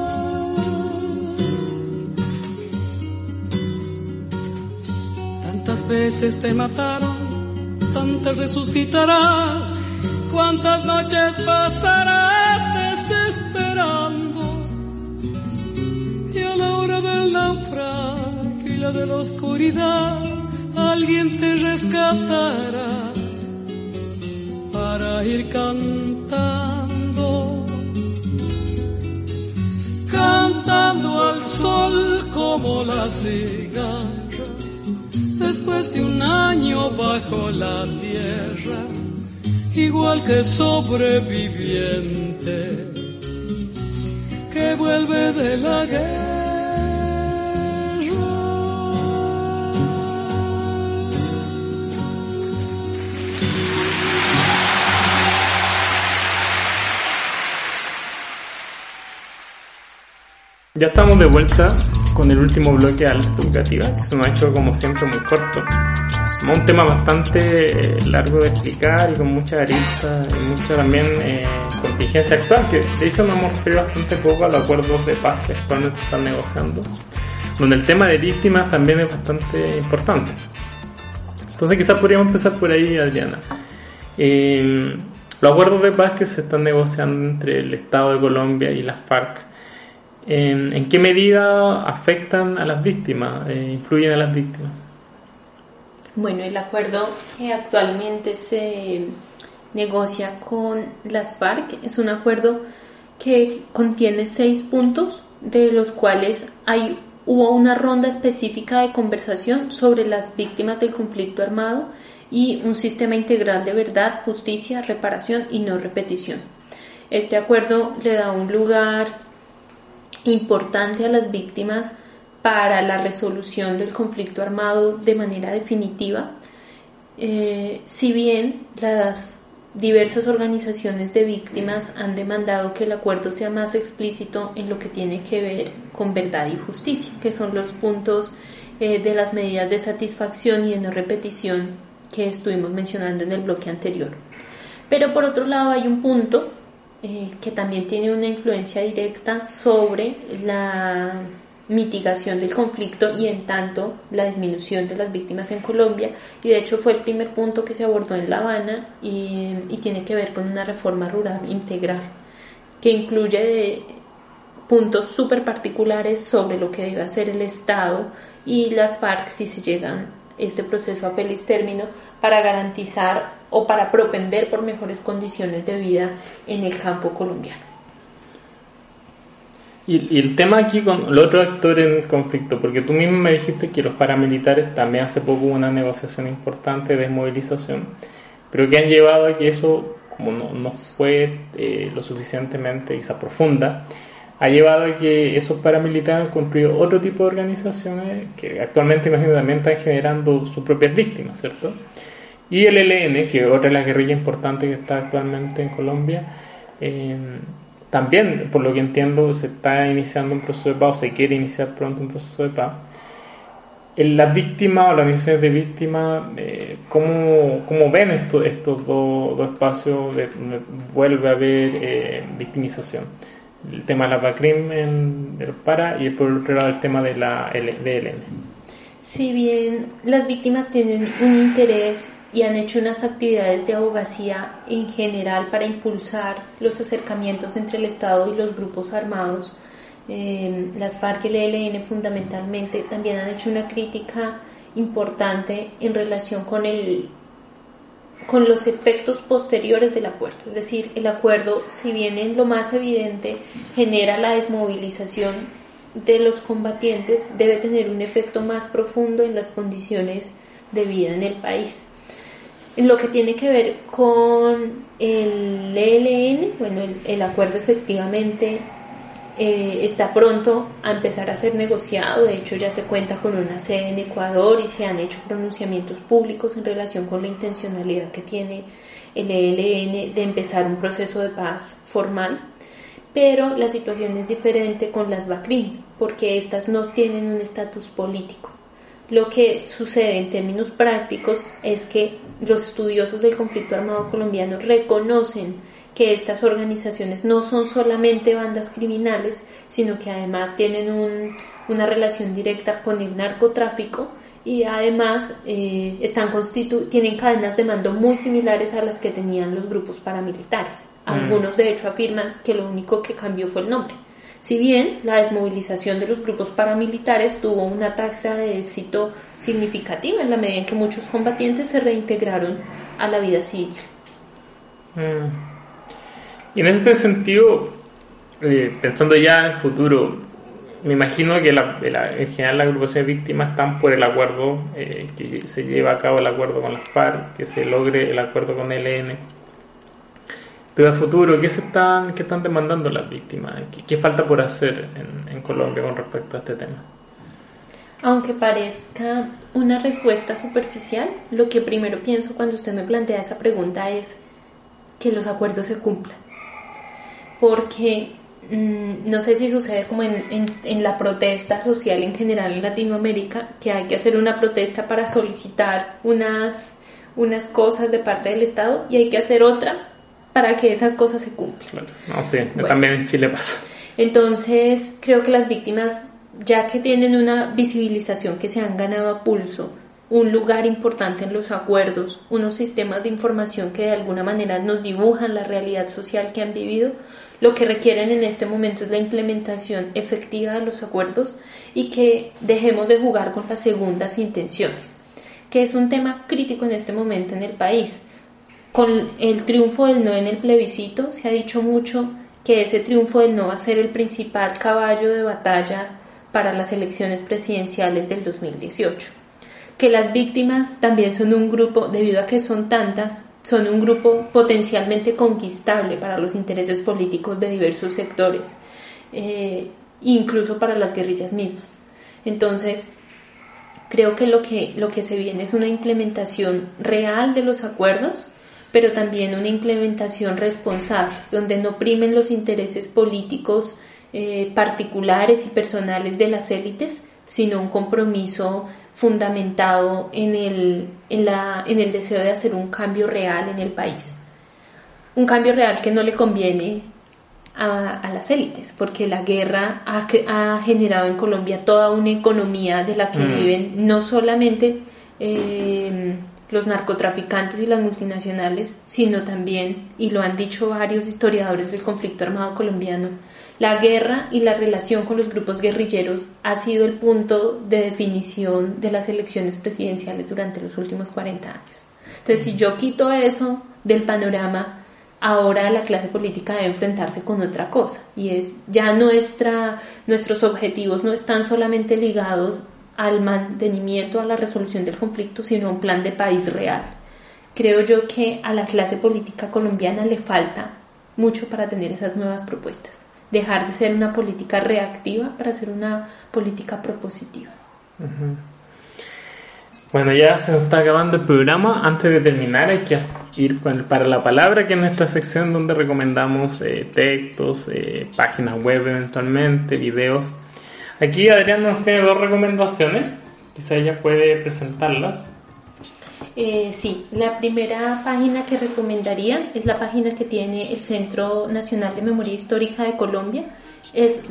Tantas veces te mataron, tantas resucitarás, cuántas noches pasarás desesperando, y a la hora del naufragio y la de la oscuridad, alguien te rescatará para ir cantando al sol como la cigarra, después de un año bajo la tierra, igual que sobreviviente que vuelve de la guerra. Ya estamos de vuelta con el último bloque de Alerta Educativa, que se nos ha hecho como siempre muy corto. Un tema bastante largo de explicar y con mucha aristas y mucha también contingencia actual, que de hecho nos hemos referido bastante poco a los acuerdos de paz que actualmente se están negociando, donde el tema de víctimas también es bastante importante. Entonces quizás podríamos empezar por ahí, Adriana. Los acuerdos de paz que se están negociando entre el Estado de Colombia y las FARC, ¿en qué medida afectan a las víctimas, influyen a las víctimas? Bueno, el acuerdo que actualmente se negocia con las FARC es un acuerdo que contiene 6 puntos, de los cuales hubo una ronda específica de conversación sobre las víctimas del conflicto armado y un sistema integral de verdad, justicia, reparación y no repetición. Este acuerdo le da un lugar importante a las víctimas para la resolución del conflicto armado de manera definitiva. Si bien las diversas organizaciones de víctimas han demandado que el acuerdo sea más explícito en lo que tiene que ver con verdad y justicia, que son los puntos de las medidas de satisfacción y de no repetición que estuvimos mencionando en el bloque anterior. Pero por otro lado hay un punto que también tiene una influencia directa sobre la mitigación del conflicto y en tanto la disminución de las víctimas en Colombia, y de hecho fue el primer punto que se abordó en La Habana y tiene que ver con una reforma rural integral que incluye puntos súper particulares sobre lo que debe hacer el Estado y las FARC si se llegan este proceso a feliz término para garantizar o para propender por mejores condiciones de vida en el campo colombiano. Y el tema aquí con los otros actores en el conflicto, porque tú mismo me dijiste que los paramilitares también hace poco hubo una negociación importante de desmovilización, pero que han llevado a que eso, como no fue lo suficientemente quizá profunda, ha llevado a que esos paramilitares han construido otro tipo de organizaciones que actualmente, imagino, también están generando sus propias víctimas, ¿cierto? Y el ELN, que es otra de las guerrillas importantes que está actualmente en Colombia, también, por lo que entiendo, se está iniciando un proceso de paz, o se quiere iniciar pronto un proceso de paz. Las víctimas o las organizaciones de víctimas, ¿cómo ven estos dos espacios donde vuelve a haber victimización? El tema de la BACRIM de los PARA y por otro lado el tema de la ELN. Si bien las víctimas tienen un interés y han hecho unas actividades de abogacía en general para impulsar los acercamientos entre el Estado y los grupos armados, las FARC y el ELN fundamentalmente también han hecho una crítica importante en relación con los efectos posteriores del acuerdo. Es decir, el acuerdo, si bien en lo más evidente genera la desmovilización de los combatientes, debe tener un efecto más profundo en las condiciones de vida en el país. En lo que tiene que ver con el ELN, bueno, el acuerdo efectivamente está pronto a empezar a ser negociado. De hecho, ya se cuenta con una sede en Ecuador y se han hecho pronunciamientos públicos en relación con la intencionalidad que tiene el ELN de empezar un proceso de paz formal. Pero la situación es diferente con las BACRIM, porque estas no tienen un estatus político. Lo que sucede en términos prácticos es que los estudiosos del conflicto armado colombiano reconocen que estas organizaciones no son solamente bandas criminales, sino que además tienen una relación directa con el narcotráfico y además tienen cadenas de mando muy similares a las que tenían los grupos paramilitares. Algunos de hecho afirman que lo único que cambió fue el nombre. Si bien la desmovilización de los grupos paramilitares tuvo una tasa de éxito significativa en la medida en que muchos combatientes se reintegraron a la vida civil. Y en este sentido, pensando ya en el futuro, me imagino que en general las agrupaciones de víctimas están por el acuerdo, que se lleva a cabo el acuerdo con las FARC, que se logre el acuerdo con el ELN. Pero al futuro, ¿qué están demandando las víctimas? ¿Qué falta por hacer en Colombia con respecto a este tema? Aunque parezca una respuesta superficial, lo que primero pienso cuando usted me plantea esa pregunta es que los acuerdos se cumplan. Porque no sé si sucede como en la protesta social en general en Latinoamérica, que hay que hacer una protesta para solicitar unas cosas de parte del Estado y hay que hacer otra para que esas cosas se cumplan. Claro. No, sí, bueno, también en Chile pasa. Entonces, creo que las víctimas, ya que tienen una visibilización que se han ganado a pulso, un lugar importante en los acuerdos, unos sistemas de información que de alguna manera nos dibujan la realidad social que han vivido, lo que requieren en este momento es la implementación efectiva de los acuerdos y que dejemos de jugar con las segundas intenciones, que es un tema crítico en este momento en el país. Con el triunfo del no en el plebiscito se ha dicho mucho que ese triunfo del no va a ser el principal caballo de batalla para las elecciones presidenciales del 2018. Que las víctimas también son un grupo, debido a que son tantas, son un grupo potencialmente conquistable para los intereses políticos de diversos sectores, incluso para las guerrillas mismas. Entonces, creo que lo que se viene es una implementación real de los acuerdos, pero también una implementación responsable, donde no primen los intereses políticos particulares y personales de las élites, sino un compromiso fundamentado en el deseo de hacer un cambio real en el país. un cambio real que no le conviene a las élites, porque la guerra ha generado en Colombia toda una economía de la que viven no solamente los narcotraficantes y las multinacionales, sino también, y lo han dicho varios historiadores del conflicto armado colombiano, la guerra y la relación con los grupos guerrilleros ha sido el punto de definición de las elecciones presidenciales durante los últimos 40 años. Entonces, si yo quito eso del panorama, ahora la clase política debe enfrentarse con otra cosa, y es ya nuestros objetivos no están solamente ligados al mantenimiento, a la resolución del conflicto, sino a un plan de país real. Creo yo que a la clase política colombiana le falta mucho para tener esas nuevas propuestas, dejar de ser una política reactiva para ser una política propositiva. Uh-huh. Bueno, ya se nos está acabando el programa. Antes de terminar hay que ir para la palabra, que es nuestra sección donde recomendamos textos, páginas web eventualmente, videos. Aquí Adriana nos tiene 2 recomendaciones, quizá ella puede presentarlas. Sí, la primera página que recomendaría es la página que tiene el Centro Nacional de Memoria Histórica de Colombia. Es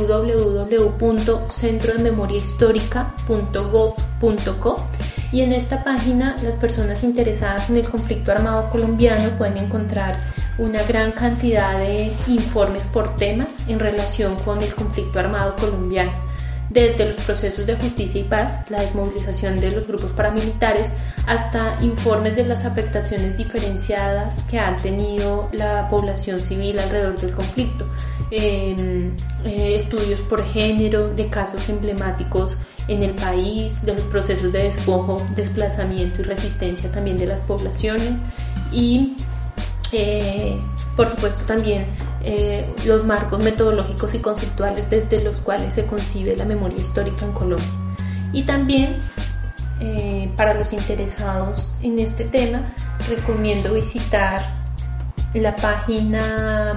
www.centrodememoriahistorica.gov.co, y en esta página las personas interesadas en el conflicto armado colombiano pueden encontrar una gran cantidad de informes por temas en relación con el conflicto armado colombiano, desde los procesos de justicia y paz, la desmovilización de los grupos paramilitares, hasta informes de las afectaciones diferenciadas que ha tenido la población civil alrededor del conflicto, estudios por género de casos emblemáticos en el país, de los procesos de despojo, desplazamiento y resistencia también de las poblaciones, y por supuesto también los marcos metodológicos y conceptuales desde los cuales se concibe la memoria histórica en Colombia. Y también para los interesados en este tema recomiendo visitar la página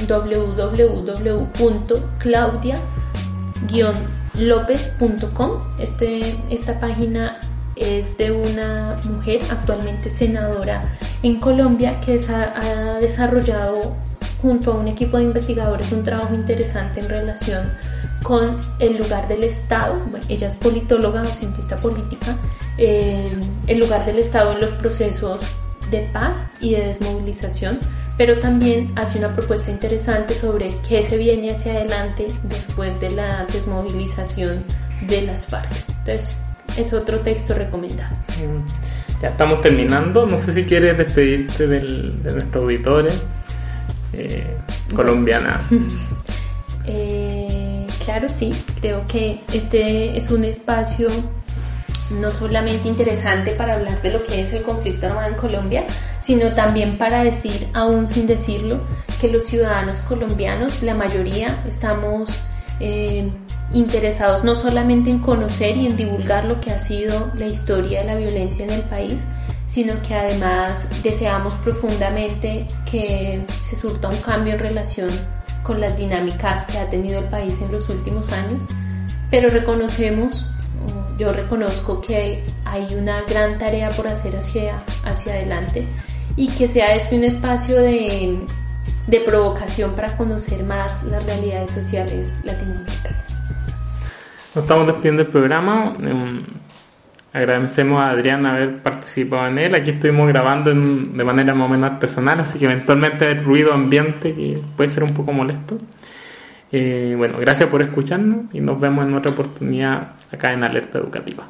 www.claudia-lopez.com. Esta página es de una mujer actualmente senadora en Colombia que ha desarrollado junto a un equipo de investigadores un trabajo interesante en relación con el lugar del Estado. Bueno, ella es politóloga o cientista política, el lugar del Estado en los procesos de paz y de desmovilización, pero también hace una propuesta interesante sobre qué se viene hacia adelante después de la desmovilización de las FARC. Entonces, es otro texto recomendado. Ya estamos terminando. No sé si quieres despedirte de nuestros auditores colombiana. Claro, sí. Creo que este es un espacio no solamente interesante para hablar de lo que es el conflicto armado en Colombia, sino también para decir, aún sin decirlo, que los ciudadanos colombianos, la mayoría, estamos interesados no solamente en conocer y en divulgar lo que ha sido la historia de la violencia en el país, sino que además deseamos profundamente que se surta un cambio en relación con las dinámicas que ha tenido el país en los últimos años, pero yo reconozco que hay una gran tarea por hacer hacia adelante, y que sea este un espacio de provocación para conocer más las realidades sociales latinoamericanas. Nos estamos despidiendo del programa. Agradecemos a Adriana haber participado en él. Aquí estuvimos grabando de manera más o menos artesanal, así que eventualmente hay ruido ambiente que puede ser un poco molesto. Bueno, gracias por escucharnos y nos vemos en otra oportunidad acá en Alerta Educativa.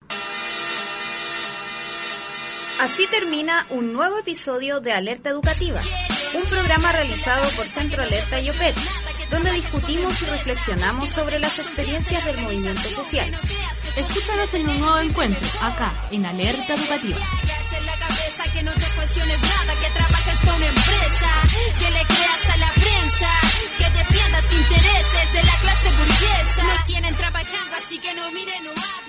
Así termina un nuevo episodio de Alerta Educativa, un programa realizado por Centro Alerta y OPET, donde discutimos y reflexionamos sobre las experiencias del movimiento social. Escúchanos en un nuevo encuentro, acá, en Alerta Educativa. Que no te cuestiones nada, que trabajes con una empresa, que le creas a la prensa, que defiendas intereses de la clase burguesa. No tienen trabajando, así que no miren, no